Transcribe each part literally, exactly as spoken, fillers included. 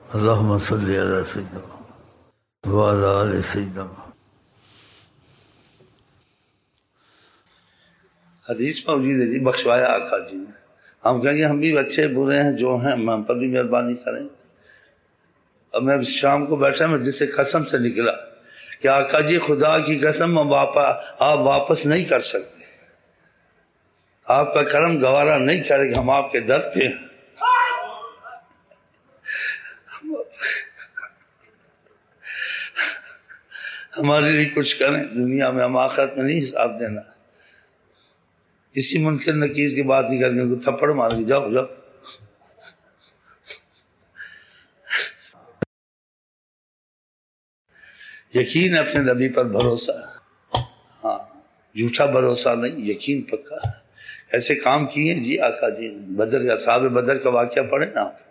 اللہم صلی علی سیدنا وعلی آل سیدنا. حدیث موجود ہے جی، بخشوایا آقا جی نے. ہم کہیں گے ہم بھی اچھے برے ہیں جو ہیں، ہم پر بھی مہربانی کریں. اب میں شام کو بیٹھا میں جس سے قسم سے نکلا کہ آقا جی خدا کی قسم آپ واپس نہیں کر سکتے، آپ کا کرم گوارا نہیں کرے گا، ہم آپ کے در پہ ہیں. ہمارے لیے کچھ کریں دنیا میں، ہم آخرت میں نہیں حساب دینا. کسی منکر نکیر کی بات نہیں کریں گے، تھپڑ مار کے جاؤ جاؤ. یقین ہے اپنے نبی پر بھروسہ، ہاں جھوٹا بھروسہ نہیں، یقین پکا ہے. ایسے کام کیے جی آقا جی نے. بدر کا صحاب بدر کا واقعہ پڑھیں نا آپ،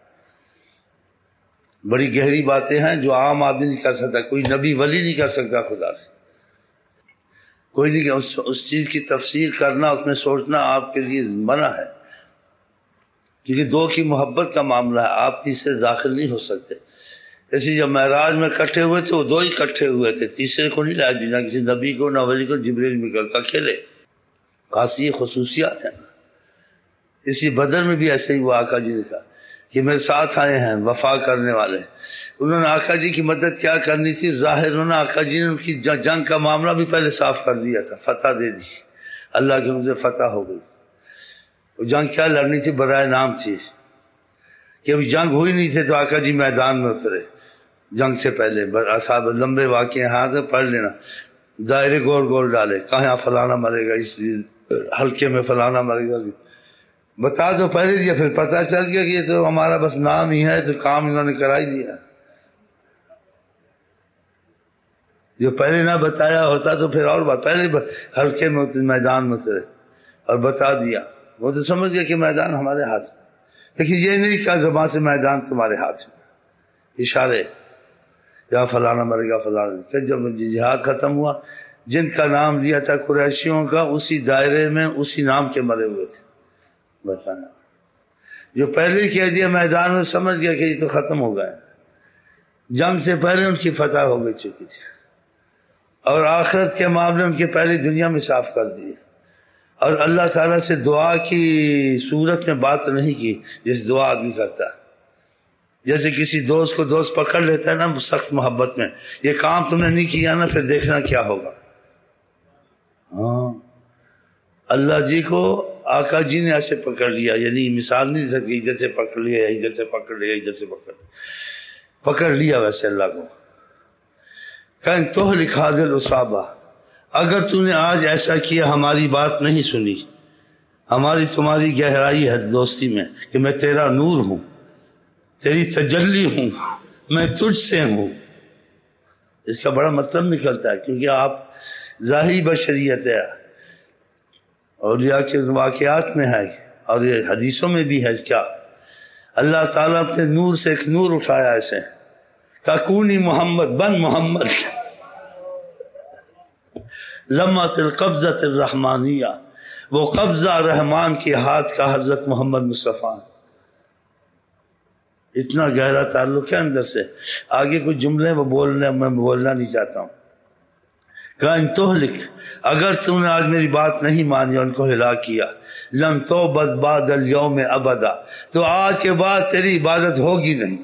بڑی گہری باتیں ہیں جو عام آدمی نہیں کر سکتا، کوئی نبی ولی نہیں کر سکتا خدا سے. کوئی نہیں کہ اس, اس چیز کی تفسیر کرنا، اس میں سوچنا آپ کے لیے منع ہے، کیونکہ دو کی محبت کا معاملہ ہے، آپ تیسرے داخل نہیں ہو سکتے. ایسے جب معراج میں کٹھے ہوئے تھے وہ دو ہی کٹھے ہوئے تھے، تیسرے کو نہیں لایا، نہ کسی نبی کو نہ ولی کو، جبریل مکل کا اکیلے. خاصی خصوصیات ہیں نا. اسی بدر میں بھی ایسے ہی ہوا، آقا جی نے کہا کہ میرے ساتھ آئے ہیں وفا کرنے والے. انہوں نے آقا جی کی مدد کیا کرنی تھی، ظاہر انہوں نے آقا جی نے ان کی جنگ کا معاملہ بھی پہلے صاف کر دیا تھا، فتح دے دی، اللہ کی ان سے فتح ہو گئی. وہ جنگ کیا لڑنی تھی، برائے نام تھی کہ ابھی جنگ ہوئی نہیں تھی تو آقا جی میدان میں اترے. جنگ سے پہلے اصحاب لمبے واقعے ہاتھ میں پڑھ لینا، دائرے گول گول ڈالے، کہاں فلانا مرے گا، اس حلقے میں فلانا مرے گا، بتا دو پہلے دیا. پھر پتہ چل گیا کہ یہ تو ہمارا بس نام ہی ہے، تو کام انہوں نے کرا ہی دیا. جو پہلے نہ بتایا ہوتا تو پھر اور بات، پہلے حلقے میں میدان میں اترے اور بتا دیا. وہ تو سمجھ گیا کہ میدان ہمارے ہاتھ میں، لیکن یہ نہیں کہا زبان سے میدان تمہارے ہاتھ میں، اشارے یا فلانا مرے گا فلانا. کہ جب جہاد ختم ہوا، جن کا نام لیا تھا قریشیوں کا، اسی دائرے میں اسی نام کے مرے ہوئے تھے. بتانا جو پہلے ہی کہہ دیا میدان میں، سمجھ گیا کہ یہ تو ختم ہو گیا. جنگ سے پہلے ان کی فتح ہو گئی چکی تھی، اور آخرت کے معاملے ان کے پہلے دنیا میں صاف کر دیے. اور اللہ تعالیٰ سے دعا کی صورت میں بات نہیں کی جس دعا آدمی کرتا ہے. جیسے کسی دوست کو دوست پکڑ لیتا ہے نا سخت محبت میں، یہ کام تم نے نہیں کیا نا، پھر دیکھنا کیا ہوگا. ہاں اللہ جی کو آقا جی نے ایسے پکڑ لیا، یعنی مثال نہیں دے سکتی ادھر سے پکڑ لیا ادھر سے پکڑ لیا ادھر سے پکڑ لیا، پکڑ لیا ویسے اللہ کو. کہیں تو لکھا دل اصابہ، اگر تو نے آج ایسا کیا، ہماری بات نہیں سنی، ہماری تمہاری گہرائی ہے دوستی میں کہ میں تیرا نور ہوں، تیری تجلی ہوں، میں تجھ سے ہوں. اس کا بڑا مطلب نکلتا ہے، کیونکہ آپ ظاہری بشریت ہے، اولیاء کے واقعات میں ہے اور یہ حدیثوں میں بھی ہے. کیا اللہ تعالیٰ اپنے نور سے ایک نور اٹھایا ایسے کہ کونی محمد، بن محمد. لمحۃ القبضۃ الرحمانیہ، وہ قبضہ رحمان کے ہاتھ کا حضرت محمد مصطفیٰ. اتنا گہرا تعلق ہے اندر سے. آگے کچھ جملے وہ بولنے میں بولنا نہیں چاہتا ہوں. کہ ان تہلک، اگر تم نے آج میری بات نہیں مانی، ان کو ہلاک کیا، لن توبت بعد اليوم ابدا، تو آج کے بعد تیری عبادت ہوگی نہیں.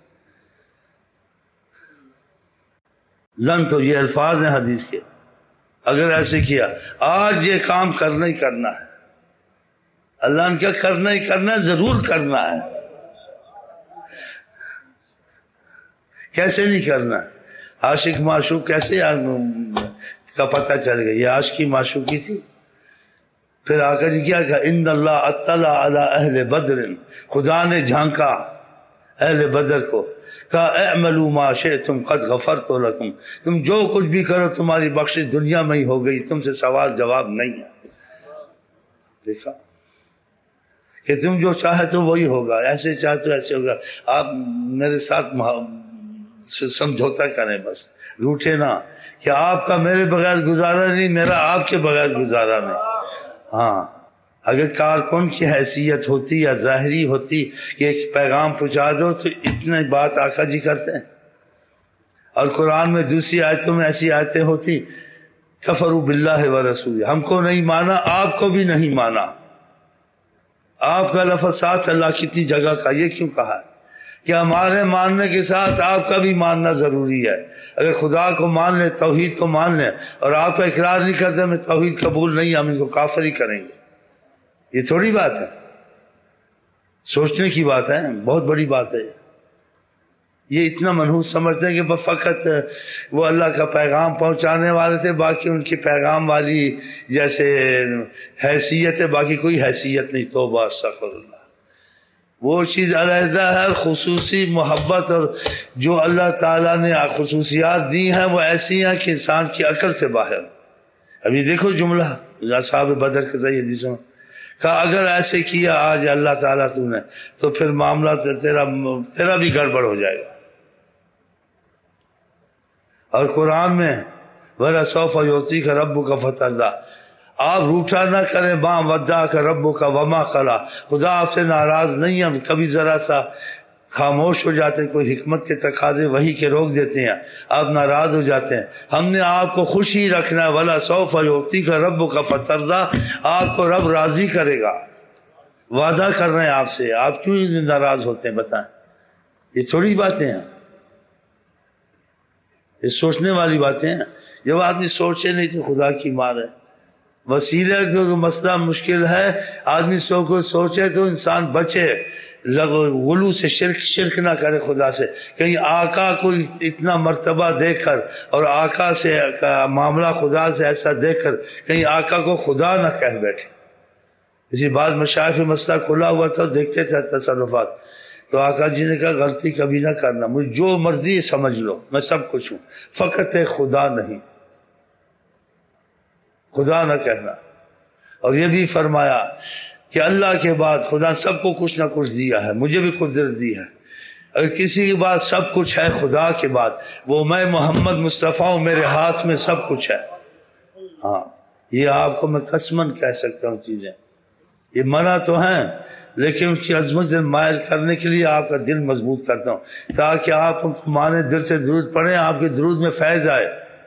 لن تو یہ الفاظ ہیں حدیث کے. اگر ایسے کیا، آج یہ کام کرنا ہی کرنا ہے، اللہ نے کیا کرنا ہی کرنا ہے، ضرور کرنا ہے. کیسے نہیں کرنا؟ عاشق معشوق کیسے کا پتہ چل گیا یہ عاشقی معشوقی تھی. پھر آقا جی کیا کہا، ان اللہ اطلع علی اہل بدر، خدا نے جھانکا اہل بدر کو، کہا اعملوا ما شئتم قد غفرت لکم، تم جو کچھ بھی کرو تمہاری بخشش دنیا میں ہی ہو گئی، تم سے سوال جواب نہیں ہے. دیکھا کہ تم جو چاہے تو وہی ہوگا، ایسے چاہے تو ایسے ہوگا. آپ میرے ساتھ سمجھوتا کریں، بس روٹے نہ کہ آپ کا میرے بغیر گزارا نہیں، میرا آپ کے بغیر گزارا نہیں. ہاں اگر کارکن کی حیثیت ہوتی یا ظاہری ہوتی کہ ایک پیغام پہنچا دو تو اتنا بات آقا جی کرتے ہیں. اور قرآن میں دوسری آیتوں میں ایسی آیتیں ہوتی کفروا باللہ ورسولہ، ہم کو نہیں مانا آپ کو بھی نہیں مانا. آپ کا لفظ ساتھ اللہ کتنی جگہ کا، یہ کیوں کہا ہے کہ ہمارے ماننے کے ساتھ آپ کا بھی ماننا ضروری ہے. اگر خدا کو مان لیں، توحید کو مان لیں، اور آپ کا اقرار نہیں کرتے میں توحید قبول نہیں، ہم ان کو کافر ہی کریں گے. یہ تھوڑی بات ہے، سوچنے کی بات ہے، بہت بڑی بات ہے. یہ اتنا منحوس سمجھتے ہیں کہ فقط وہ اللہ کا پیغام پہنچانے والے تھے، باقی ان کی پیغام والی جیسے حیثیت ہے، باقی کوئی حیثیت نہیں. توبہ استغفر اللہ. وہ چیز علیحدہ ہے، خصوصی محبت، اور جو اللہ تعالیٰ نے خصوصیات دی ہیں وہ ایسی ہیں کہ انسان کی عقل سے باہر. ابھی دیکھو جملہ اصحاب بدر کے ذریعے حدیث میں کہا اگر ایسے کیا آج اللہ تعالیٰ تو نے تو پھر معاملہ تیرا تیرا بھی گڑبڑ ہو جائے گا. اور قرآن میں وَلَسَوْفَ يُعْطِيكَ رَبُّكَ فَتَرْضَىٰ، آپ روٹھا نہ کریں، مَا وَدَّعَكَ رَبُّكَ وَمَا قَلَىٰ، خدا آپ سے ناراض نہیں. ہم کبھی ذرا سا خاموش ہو جاتے ہیں، کوئی حکمت کے تقاضے وہی کے روک دیتے ہیں، آپ ناراض ہو جاتے ہیں. ہم نے آپ کو خوشی رکھنا ہے. وَلَسَوْفَ يُعْطِيكَ رَبُّكَ فَتَرْضَىٰ، آپ کو رب راضی کرے گا، وعدہ کر رہے ہیں آپ سے. آپ کیوں ناراض ہوتے ہیں بتائیں؟ یہ تھوڑی باتیں ہیں، یہ سوچنے والی باتیں ہیں. جب آدمی سوچے نہیں تو خدا کی مار ہے. وسیلہ جو مسئلہ مشکل ہے، آدمی سو کو سوچے تو انسان بچے، غلو سے، شرک شرک نہ کرے خدا سے. کہیں آقا کو اتنا مرتبہ دے کر اور آقا سے معاملہ خدا سے ایسا دیکھ کر کہیں آقا کو خدا نہ کہہ بیٹھے. اسی بعد مشائخ میں مسئلہ کھلا ہوا تھا، دیکھتے تھے تصرفات، تو آقا جی نے کہا غلطی کبھی نہ کرنا، مجھے جو مرضی سمجھ لو، میں سب کچھ ہوں، فقط خدا نہیں، خدا نہ کہنا. اور یہ بھی فرمایا کہ اللہ کے بعد خدا سب کو کچھ نہ کچھ دیا ہے، مجھے بھی قدرت دی ہے. اگر کسی کے بعد سب کچھ ہے خدا کے بعد، وہ میں محمد مصطفیٰ ہوں، میرے ہاتھ میں سب کچھ ہے. ہاں یہ آپ کو میں قسماً کہہ سکتا ہوں چیزیں، یہ منع تو ہیں لیکن اس کی عظمت سے مائل کرنے کے لیے آپ کا دل مضبوط کرتا ہوں تاکہ آپ ان کو مانے، دل سے درود پڑھیں، آپ کے درود میں فیض آئے.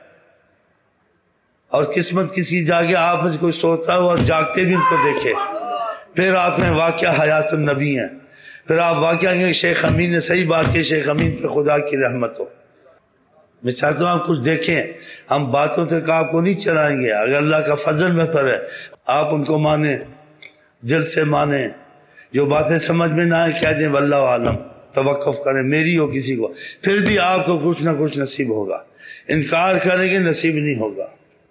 اور قسمت کسی جاگے آپ میں سے کوئی سوتا ہو اور جاگتے بھی ان کو دیکھے، پھر آپ میں واقعہ حیات النبی ہیں، پھر آپ واقعہ کہ شیخ امین نے صحیح بات کی، شیخ امین پہ خدا کی رحمت ہو. میں چاہتا ہوں آپ کچھ دیکھیں، ہم باتوں تک آپ کو نہیں چلائیں گے. اگر اللہ کا فضل میں پر ہے آپ ان کو مانیں، دل سے مانیں، جو باتیں سمجھ میں نہ آئے کہہ دیں واللہ عالم، توقف کریں، میری ہو کسی کو، پھر بھی آپ کو کچھ نہ کچھ نصیب ہوگا. انکار کریں گے نصیب نہیں ہوگا.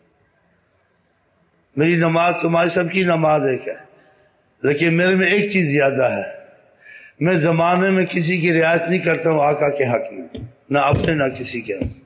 میری نماز تمہاری سب کی نماز ایک ہے، لیکن میرے میں ایک چیز زیادہ ہے، میں زمانے میں کسی کی رعایت نہیں کرتا ہوں آقا کے حق میں، نہ اپنے نہ کسی کے حق.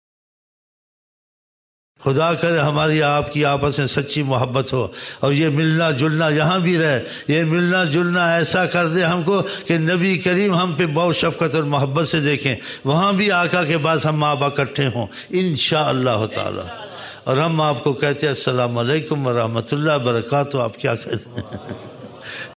خدا کرے ہماری آپ کی آپس میں سچی محبت ہو، اور یہ ملنا جلنا یہاں بھی رہے. یہ ملنا جلنا ایسا کر دے ہم کو کہ نبی کریم ہم پہ بہت شفقت اور محبت سے دیکھیں، وہاں بھی آقا کے پاس ہم ماں باپ اکٹھے ہوں انشاءاللہ تعالی. اور ہم آپ کو کہتے ہیں السلام علیکم ورحمۃ اللہ وبرکاتہ. آپ کیا کہتے ہیں؟